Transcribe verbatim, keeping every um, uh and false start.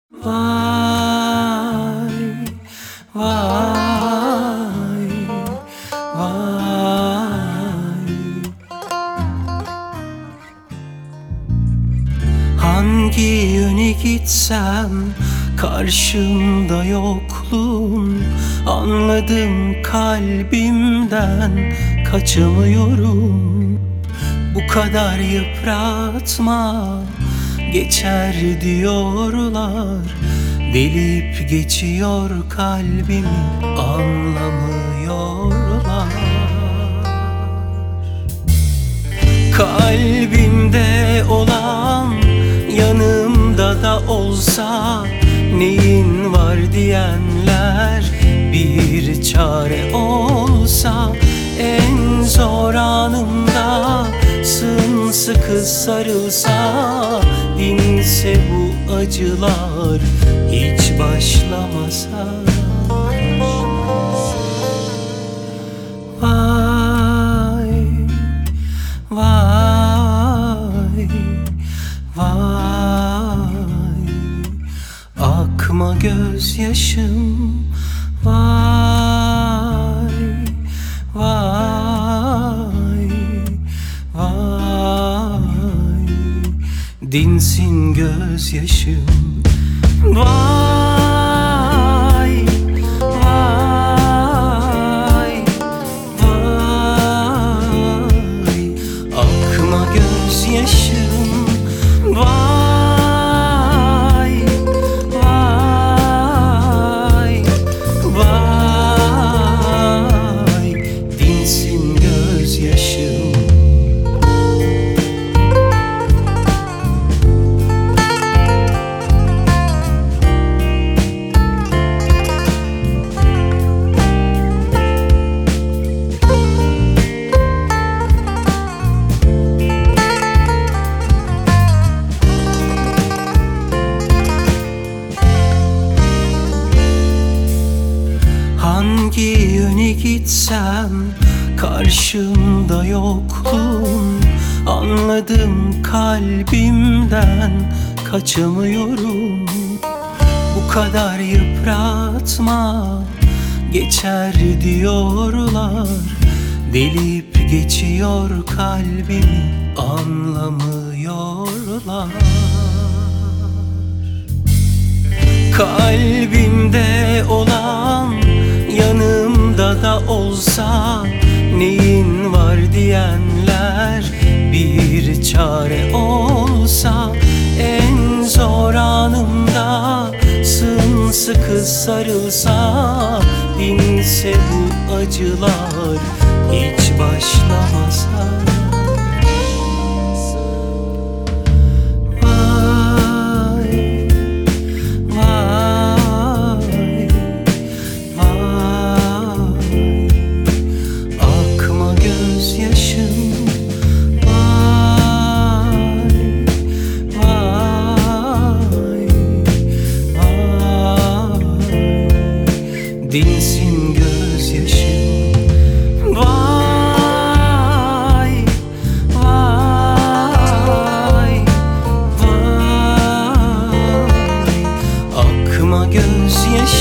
Vay, vay, vay. Hangi yöne gitsem karşımda yokluğun. Anladım, kalbimden kaçamıyorum. Bu kadar yıpratma, geçer diyorlar. Delip geçiyor kalbimi, anlamıyorlar. Kalbimde olan yanımda da olsa, neyin var diyenler bir çare olsa. En zor anımda sımsıkı sarılsa, dinse bu acılar hiç başlamasa. Vay, vay, vay. Akma gözyaşım. Vay, vay, vay. Dinsin gözyaşım. Vay, vay, vay. Akma gözyaşım. Vay, vay, vay. Dinsin gözyaşım. Hangi yöne gitsem karşımda yokluğun. Anladım, kalbimden kaçamıyorum. Bu kadar yıpratma, geçer diyorlar. Delip geçiyor kalbimi, anlamıyorlar. Kalbimde olan yanımda da olsa, neyin var diyenler bir çare olsa. En zor anımda sımsıkı sarılsa, dinse bu acılar hiç başlamasa. Dinsin gözyaşım. Vay, vay, vay. Akma gözyaşım.